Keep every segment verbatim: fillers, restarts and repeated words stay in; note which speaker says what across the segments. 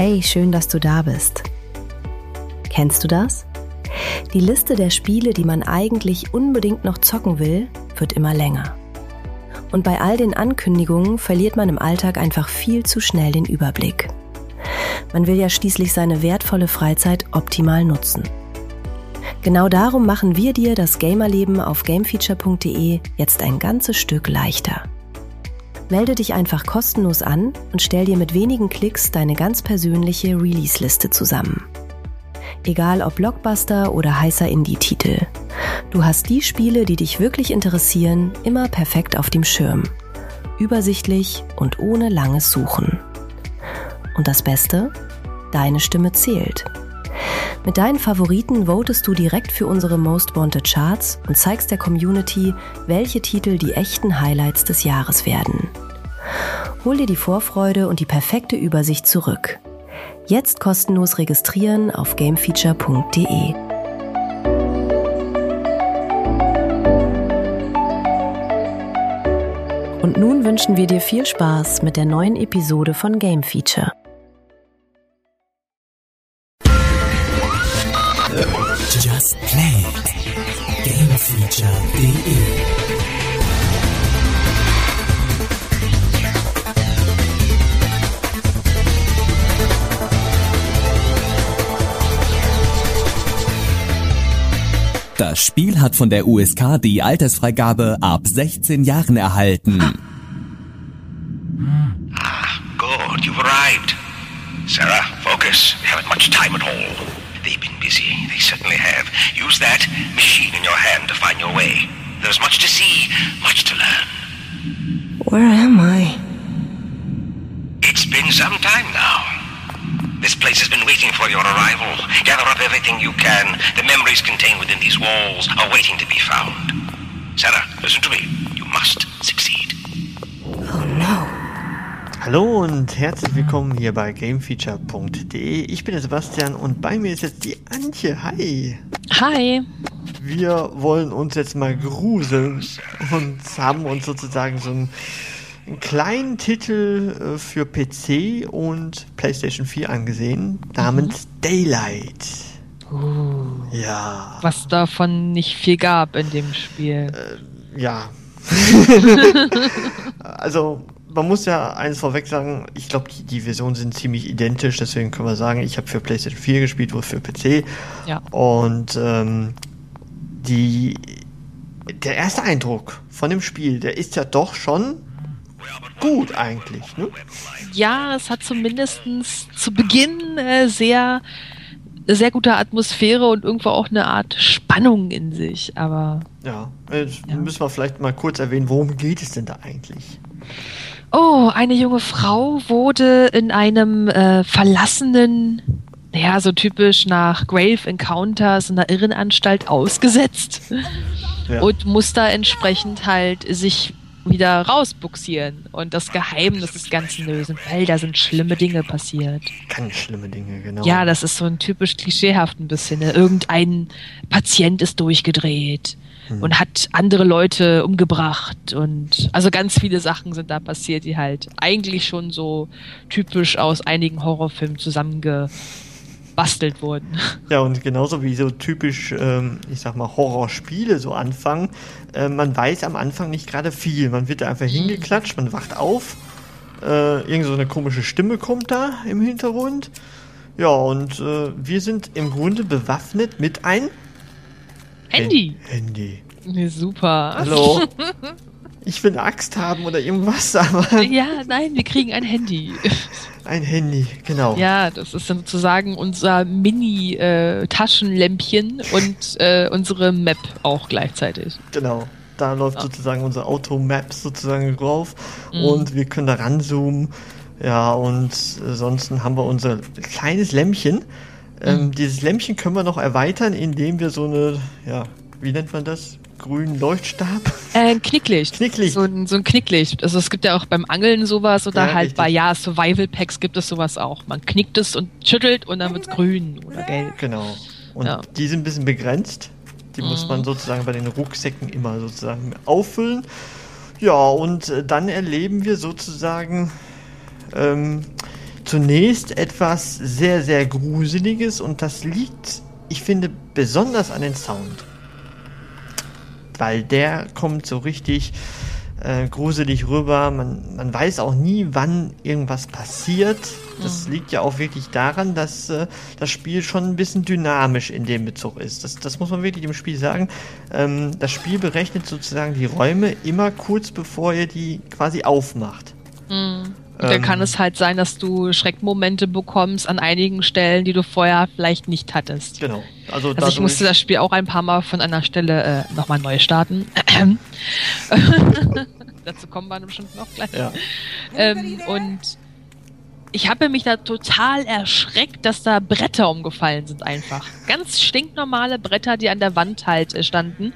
Speaker 1: Hey, schön, dass du da bist. Kennst du das? Die Liste der Spiele, die man eigentlich unbedingt noch zocken will, wird immer länger. Und bei all den Ankündigungen verliert man im Alltag einfach viel zu schnell den Überblick. Man will ja schließlich seine wertvolle Freizeit optimal nutzen. Genau darum machen wir dir das Gamerleben auf gamefeature punkt de jetzt ein ganzes Stück leichter. Melde dich einfach kostenlos an und stell dir mit wenigen Klicks deine ganz persönliche Release-Liste zusammen. Egal ob Blockbuster oder heißer Indie-Titel. Du hast die Spiele, die dich wirklich interessieren, immer perfekt auf dem Schirm. Übersichtlich und ohne langes Suchen. Und das Beste? Deine Stimme zählt. Mit deinen Favoriten votest du direkt für unsere Most Wanted Charts und zeigst der Community, welche Titel die echten Highlights des Jahres werden. Hol dir die Vorfreude und die perfekte Übersicht zurück. Jetzt kostenlos registrieren auf gamefeature punkt de. Und nun wünschen wir dir viel Spaß mit der neuen Episode von Game Feature.
Speaker 2: Just Play it. gamefeature punkt de. Das Spiel hat von der U S K die Altersfreigabe ab sechzehn Jahren erhalten.
Speaker 3: Ah, good, you've arrived. Sarah, focus. We haven't much time at all. They've been busy, they certainly have. Use that machine in your hand to find your way. There's much to see, much to learn.
Speaker 1: Where am I?
Speaker 3: It's been some time now. This place has been waiting for your arrival. Gather up everything you can. The memories contained within these walls are waiting to be found. Sarah, listen to me. You must succeed.
Speaker 1: Oh no.
Speaker 4: Hallo und herzlich willkommen hier bei gamefeature punkt de. Ich bin der Sebastian und bei mir ist jetzt die Antje. Hi.
Speaker 5: Hi.
Speaker 4: Wir wollen uns jetzt mal gruseln und haben uns sozusagen so einen, einen kleinen Titel für P C und PlayStation vier angesehen, namens mhm. Daylight.
Speaker 5: Uh,
Speaker 4: ja.
Speaker 5: Was davon nicht viel gab in dem Spiel.
Speaker 4: Äh, ja. Also man muss ja eines vorweg sagen, ich glaube, die, die Versionen sind ziemlich identisch, deswegen können wir sagen, ich habe für PlayStation vier gespielt, wohl für P C.
Speaker 5: Ja.
Speaker 4: Und ähm, die, der erste Eindruck von dem Spiel, der ist ja doch schon gut eigentlich, ne?
Speaker 5: Ja, es hat zumindest zu Beginn äh, sehr, sehr gute Atmosphäre und irgendwo auch eine Art Spannung in sich, aber...
Speaker 4: Ja, jetzt
Speaker 5: ja.
Speaker 4: müssen wir vielleicht mal kurz erwähnen, worum geht es denn da eigentlich?
Speaker 5: Oh, eine junge Frau wurde in einem äh, verlassenen, ja, so typisch nach Grave Encounters in einer Irrenanstalt ausgesetzt
Speaker 4: Ja.
Speaker 5: und muss da entsprechend halt sich wieder rausbuxieren und das Geheimnis des Ganzen lösen, weil da sind schlimme Dinge passiert.
Speaker 4: Ganz schlimme Dinge, genau.
Speaker 5: Ja, das ist so ein typisch klischeehaft ein bisschen. Ne? Irgendein Patient ist durchgedreht hm. und hat andere Leute umgebracht und also ganz viele Sachen sind da passiert, die halt eigentlich schon so typisch aus einigen Horrorfilmen zusammengebastelt wurden.
Speaker 4: Ja, und genauso wie so typisch, ähm, ich sag mal, Horrorspiele so anfangen, äh, man weiß am Anfang nicht gerade viel. Man wird da einfach hingeklatscht, man wacht auf, äh, irgend so eine komische Stimme kommt da im Hintergrund. Ja, und äh, wir sind im Grunde bewaffnet mit ein
Speaker 5: Handy.
Speaker 4: Handy.
Speaker 5: Nee, super.
Speaker 4: Hallo. Ich will eine Axt haben oder irgendwas, aber...
Speaker 5: Ja, nein, wir kriegen ein Handy.
Speaker 4: Ein Handy, genau.
Speaker 5: Ja, das ist sozusagen unser Mini-Taschenlämpchen äh, und äh, unsere Map auch gleichzeitig.
Speaker 4: Genau, da läuft ja. sozusagen unser Auto-Maps sozusagen drauf
Speaker 5: mhm.
Speaker 4: und wir können da ranzoomen. Ja, und ansonsten haben wir unser kleines Lämpchen. Mhm. Ähm, dieses Lämpchen können wir noch erweitern, indem wir so eine, ja, wie nennt man das? Grünen Leuchtstab?
Speaker 5: Äh, Knicklicht.
Speaker 4: Knicklicht.
Speaker 5: So ein, so ein Knicklicht. Also es gibt ja auch beim Angeln sowas oder
Speaker 4: ja,
Speaker 5: halt
Speaker 4: richtig.
Speaker 5: bei ja Survival Packs gibt es sowas auch. Man knickt es und schüttelt und dann wird's grün oder gelb.
Speaker 4: Genau. Und
Speaker 5: ja.
Speaker 4: die sind ein bisschen begrenzt. Die mhm. muss man sozusagen bei den Rucksäcken immer sozusagen auffüllen. Ja, und dann erleben wir sozusagen ähm, zunächst etwas sehr, sehr Gruseliges und das liegt, ich finde, besonders an den Sound. Weil der kommt so richtig äh, gruselig rüber. Man, man weiß auch nie, wann irgendwas passiert. Das mhm. liegt ja auch wirklich daran, dass äh, das Spiel schon ein bisschen dynamisch in dem Bezug ist. Das, das muss man wirklich im Spiel sagen. Ähm, das Spiel berechnet sozusagen die Räume immer kurz bevor ihr die quasi aufmacht.
Speaker 5: Mhm. Und dann kann es halt sein, dass du Schreckmomente bekommst an einigen Stellen, die du vorher vielleicht nicht hattest.
Speaker 4: Genau. Also,
Speaker 5: also ich musste das Spiel auch ein paar Mal von einer Stelle äh, nochmal neu starten. Dazu kommen wir bestimmt noch gleich.
Speaker 4: Ja.
Speaker 5: Ähm, und ich habe mich da total erschreckt, dass da Bretter umgefallen sind einfach. Ganz stinknormale Bretter, die an der Wand halt äh, standen.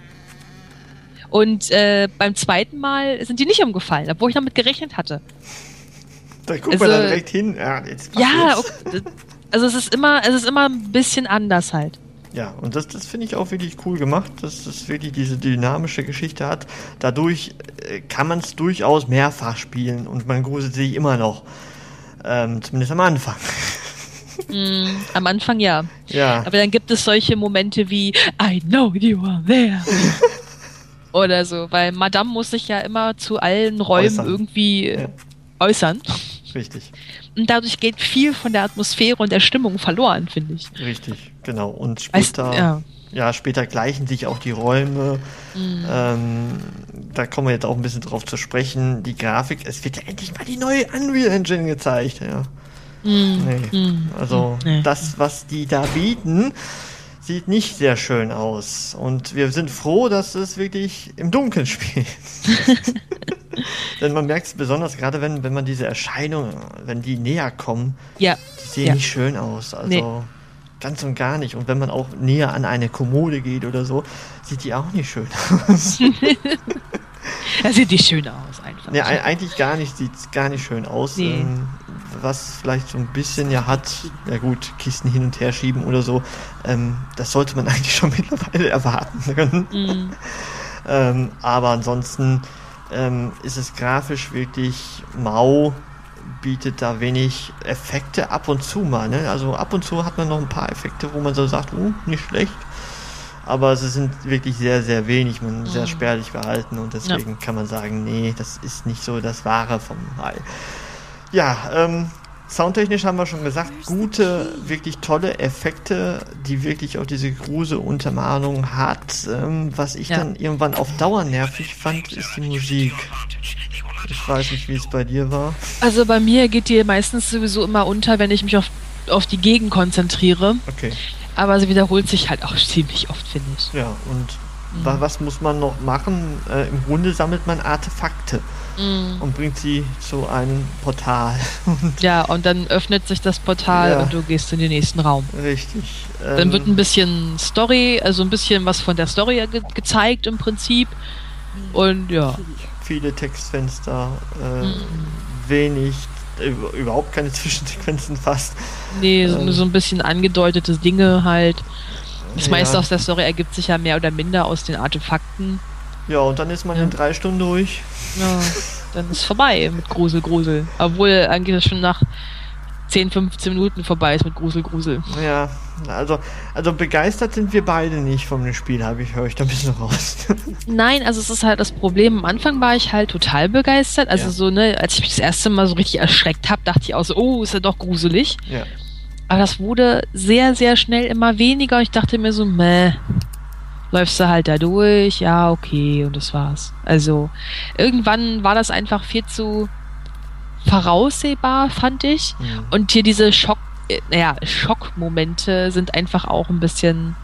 Speaker 5: Und äh, beim zweiten Mal sind die nicht umgefallen, obwohl ich damit gerechnet hatte.
Speaker 4: Da guckt
Speaker 5: also,
Speaker 4: man da direkt hin. Ja, jetzt
Speaker 5: ja okay, also es ist immer, es ist immer ein bisschen anders halt.
Speaker 4: Ja, und das, das finde ich auch wirklich cool gemacht, dass es wirklich diese dynamische Geschichte hat. Dadurch äh, kann man es durchaus mehrfach spielen und man gruselt sich immer noch. Ähm, zumindest am Anfang.
Speaker 5: Mm, am Anfang ja.
Speaker 4: Ja.
Speaker 5: Aber dann gibt es solche Momente wie I know you are there. Oder so, weil Madame muss sich ja immer zu allen Räumen äußern. irgendwie ja. äußern.
Speaker 4: Richtig.
Speaker 5: Und dadurch geht viel von der Atmosphäre und der Stimmung verloren, finde ich.
Speaker 4: Richtig, genau. Und später, weißt, ja. ja, später gleichen sich auch die Räume. Mhm. Ähm, da kommen wir jetzt auch ein bisschen drauf zu sprechen. Die Grafik, es wird ja endlich mal die neue Unreal Engine gezeigt. Ja. Mhm. Nee. Mhm. Also nee. das, was die da bieten, sieht nicht sehr schön aus. Und wir sind froh, dass es wirklich im Dunkeln spielt. Denn man merkt es besonders, gerade wenn, wenn man diese Erscheinungen, wenn die näher kommen,
Speaker 5: ja.
Speaker 4: die sehen
Speaker 5: ja.
Speaker 4: nicht schön aus. Also
Speaker 5: nee.
Speaker 4: ganz und gar nicht. Und wenn man auch näher an eine Kommode geht oder so, sieht die auch nicht schön aus.
Speaker 5: Das sieht nicht schön aus, einfach.
Speaker 4: Nee, eigentlich gar nicht, sieht gar nicht schön aus.
Speaker 5: Nee.
Speaker 4: Ähm, was vielleicht so ein bisschen ja hat, ja gut, Kisten hin und her schieben oder so, ähm, das sollte man eigentlich schon mittlerweile erwarten können. Mm. ähm, aber ansonsten ähm, ist es grafisch wirklich mau, bietet da wenig Effekte ab und zu mal. Ne? Also ab und zu hat man noch ein paar Effekte, wo man so sagt, uh, nicht schlecht. Aber es sind wirklich sehr, sehr wenig, man mm. sehr spärlich gehalten und deswegen ja. kann man sagen, nee, das ist nicht so das Wahre vom Ei. Ja, ähm, soundtechnisch haben wir schon gesagt, gute, wirklich tolle Effekte, die wirklich auch diese Grusel-Untermalung hat. Ähm, was ich ja. dann irgendwann auf Dauer nervig fand, ist die Musik. Ich weiß nicht, wie es bei dir war.
Speaker 5: Also bei mir geht die meistens sowieso immer unter, wenn ich mich auf, auf die Gegend konzentriere.
Speaker 4: Okay.
Speaker 5: Aber sie wiederholt sich halt auch ziemlich oft, finde ich.
Speaker 4: Ja, und mhm. was muss man noch machen? Äh, im Grunde sammelt man Artefakte. Mm. Und bringt sie zu einem Portal. Und
Speaker 5: ja, und dann öffnet sich das Portal ja. und du gehst in den nächsten Raum.
Speaker 4: Richtig.
Speaker 5: Ähm, dann wird ein bisschen Story, also ein bisschen was von der Story ge- gezeigt im Prinzip. Und ja.
Speaker 4: Viele Textfenster, äh, mm. wenig, äh, überhaupt keine Zwischensequenzen fast.
Speaker 5: Nee, ähm, so ein bisschen angedeutete Dinge halt. Das
Speaker 4: ja.
Speaker 5: meiste aus der Story ergibt sich ja mehr oder minder aus den Artefakten.
Speaker 4: Ja, und dann ist man ja. in drei Stunden durch.
Speaker 5: Ja, dann ist vorbei mit Grusel, Grusel. Obwohl eigentlich schon nach zehn, fünfzehn Minuten vorbei ist mit Grusel, Grusel.
Speaker 4: Ja, also, also begeistert sind wir beide nicht von dem Spiel, habe ich, höre ich da ein bisschen raus.
Speaker 5: Nein, also es ist halt das Problem. Am Anfang war ich halt total begeistert. Also ja. so, ne, als ich mich das erste Mal so richtig erschreckt habe, dachte ich auch so, oh, ist ja doch gruselig.
Speaker 4: Ja.
Speaker 5: Aber das wurde sehr, sehr schnell immer weniger und ich dachte mir so, meh. Läufst du halt da durch, ja, okay, und das war's. Also, irgendwann war das einfach viel zu voraussehbar, fand ich. Mhm. Und hier diese Schock, äh, naja, Schockmomente sind einfach auch ein bisschen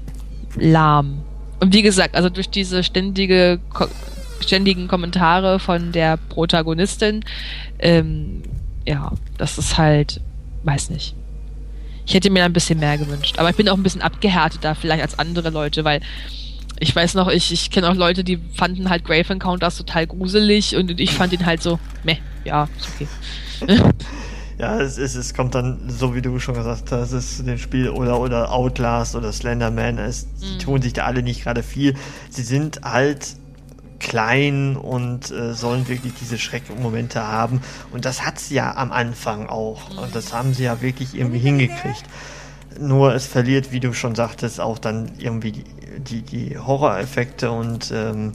Speaker 5: lahm. Und wie gesagt, also durch diese ständige, ko- ständigen Kommentare von der Protagonistin, ähm, ja, das ist halt, weiß nicht. Ich hätte mir ein bisschen mehr gewünscht. Aber ich bin auch ein bisschen abgehärteter vielleicht als andere Leute, weil ich weiß noch, ich, ich kenne auch Leute, die fanden halt Grave Encounters total gruselig und ich fand ihn halt so, meh, ja, ist okay.
Speaker 4: Ja, es, ist, es kommt dann, so wie du schon gesagt hast, es ist dem Spiel oder, oder Outlast oder Slenderman, es, die mm. tun sich da alle nicht gerade viel. Sie sind halt klein und äh, sollen wirklich diese Schreckmomente haben. Und das hat sie ja am Anfang auch. Und das haben sie ja wirklich irgendwie hingekriegt. Nur es verliert, wie du schon sagtest, auch dann irgendwie die, die, die Horroreffekte und ähm,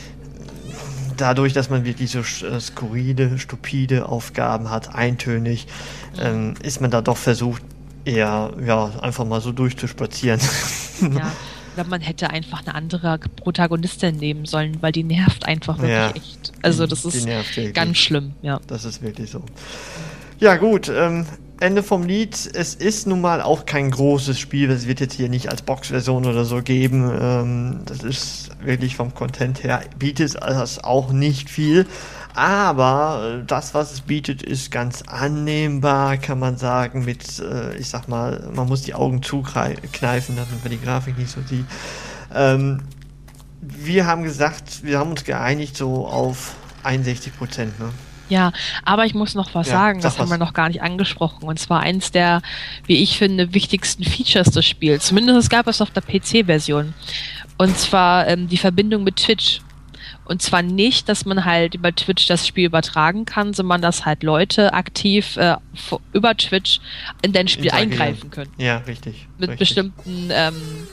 Speaker 4: dadurch, dass man wirklich so äh, skurrile, stupide Aufgaben hat, eintönig, ähm, ist man da doch versucht, eher ja, einfach mal so durchzuspazieren.
Speaker 5: Ja, oder man hätte einfach eine andere Protagonistin nehmen sollen, weil die nervt einfach wirklich
Speaker 4: Ja,
Speaker 5: echt. Also das
Speaker 4: die
Speaker 5: ist
Speaker 4: nervt wirklich.
Speaker 5: ganz schlimm, ja.
Speaker 4: Das ist wirklich so. Ja gut, ähm, Ende vom Lied. Es ist nun mal auch kein großes Spiel. Es wird jetzt hier nicht als Box-Version oder so geben. Ähm, das ist wirklich vom Content her, bietet es auch nicht viel. Aber das, was es bietet, ist ganz annehmbar, kann man sagen, mit, äh, ich sag mal, man muss die Augen zukneifen, damit man die Grafik nicht so sieht. Ähm, wir haben gesagt, wir haben uns geeinigt so auf einundsechzig Prozent, ne?
Speaker 5: Ja, aber ich muss noch was
Speaker 4: Ja,
Speaker 5: sagen,
Speaker 4: sag
Speaker 5: das haben
Speaker 4: was.
Speaker 5: wir noch gar nicht angesprochen. Und zwar eins der, wie ich finde, wichtigsten Features des Spiels. Zumindest gab es auf der P C-Version. Und zwar ähm, die Verbindung mit Twitch. Und zwar nicht, dass man halt über Twitch das Spiel übertragen kann, sondern dass halt Leute aktiv äh, vor- über Twitch in dein Spiel
Speaker 4: Interagieren.
Speaker 5: eingreifen können.
Speaker 4: Ja, richtig.
Speaker 5: Mit
Speaker 4: richtig.
Speaker 5: bestimmten, ähm,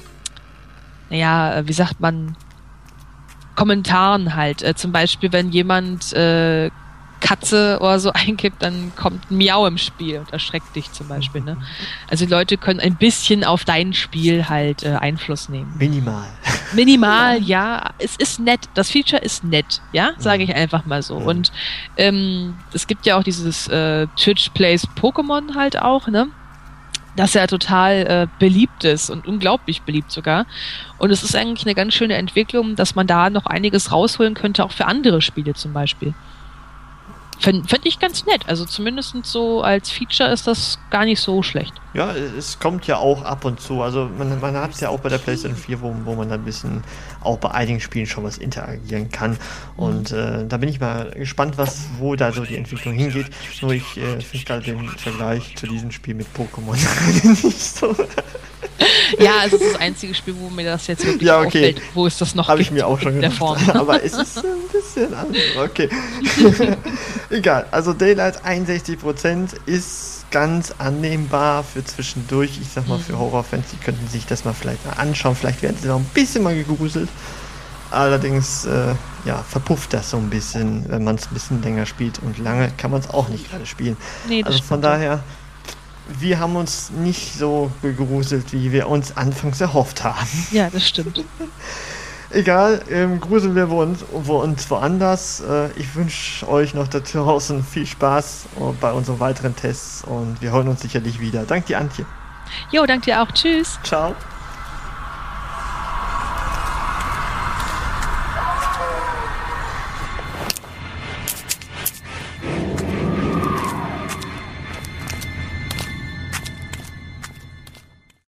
Speaker 5: naja, äh, wie sagt man, Kommentaren halt. Äh, zum Beispiel, wenn jemand äh, Katze oder so eingibt, dann kommt ein Miau im Spiel und erschreckt dich zum Beispiel. Ne? Also die Leute können ein bisschen auf dein Spiel halt äh, Einfluss nehmen.
Speaker 4: Minimal.
Speaker 5: Minimal, ja. Es ist nett. Das Feature ist nett, ja, sage ich einfach mal so.
Speaker 4: Mhm.
Speaker 5: Und ähm, es gibt ja auch dieses äh, Twitch Plays Pokémon halt auch, ne? Das ja total äh, beliebt ist und unglaublich beliebt sogar. Und es ist eigentlich eine ganz schöne Entwicklung, dass man da noch einiges rausholen könnte, auch für andere Spiele zum Beispiel. Fände fänd ich ganz nett. Also zumindest so als Feature ist das gar nicht so schlecht.
Speaker 4: Ja, es kommt ja auch ab und zu. Also man, man hat es ja auch bei der PlayStation vier, wo, wo man dann ein bisschen auch bei einigen Spielen schon was interagieren kann. Und äh, da bin ich mal gespannt, was, wo da so die Entwicklung hingeht. Nur ich äh, finde gerade den Vergleich zu diesem Spiel mit Pokémon nicht so.
Speaker 5: Ja, also es ist das einzige Spiel, wo mir das jetzt wirklich
Speaker 4: Ja, okay.
Speaker 5: auffällt, wo es das noch
Speaker 4: Habe ich
Speaker 5: gibt
Speaker 4: mir auch schon
Speaker 5: in der
Speaker 4: gedacht.
Speaker 5: Form.
Speaker 4: Aber es ist ein bisschen anders. Okay. Egal. Also Daylight einundsechzig Prozent ist ganz annehmbar für zwischendurch. Ich sag mal, für Horrorfans, die könnten sich das mal vielleicht mal anschauen. Vielleicht werden sie noch ein bisschen mal gegruselt. Allerdings, äh, ja, verpufft das so ein bisschen, wenn man es ein bisschen länger spielt. Und lange kann man es auch nicht gerade spielen.
Speaker 5: Nee, das
Speaker 4: Also von
Speaker 5: stimmt.
Speaker 4: daher, wir haben uns nicht so gegruselt, wie wir uns anfangs erhofft haben.
Speaker 5: Ja, das stimmt.
Speaker 4: Egal, ähm, gruseln wir uns, wo uns woanders. Äh, ich wünsche euch noch da draußen viel Spaß äh, bei unseren weiteren Tests und wir hören uns sicherlich wieder. Danke dir, Antje.
Speaker 5: Jo, danke dir auch. Tschüss.
Speaker 4: Ciao.